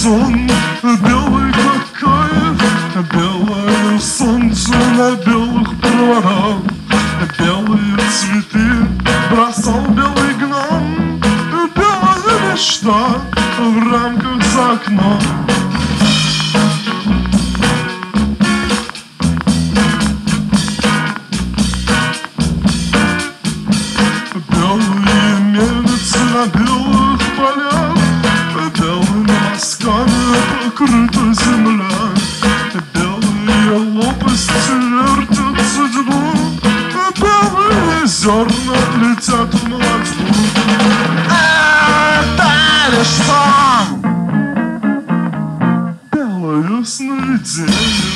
сон, белый какая, белое солнце на белых проводах, белые цветы бросал белый гном, белая мечта в рамках за окном. Белые мельницы на белых полях, белыми мазками покрыта земля, белые лопасти вертят судьбу, белые зерна летят в молодьбу. Это лишь сон, белое сновидение.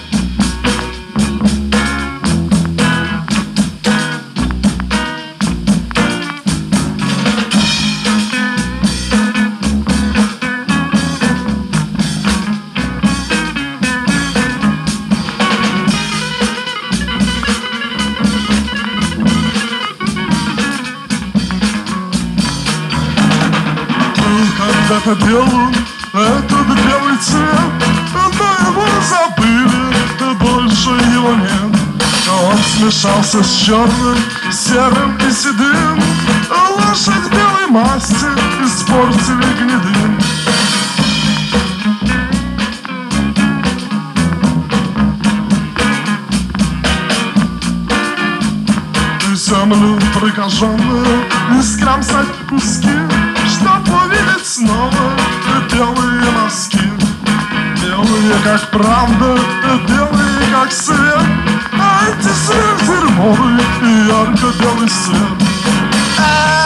Когда-то белым этот белый цвет, но его забыли, больше его нет. Он смешался с черным, серым и седым, лошадь белой масти испортили гнедым. Землю прикаженную искромсать в куски, чтоб увидеть снова белые мазки. Белые, как правда, белые, как свет, антисвет дерьмовый и ярко-белый свет.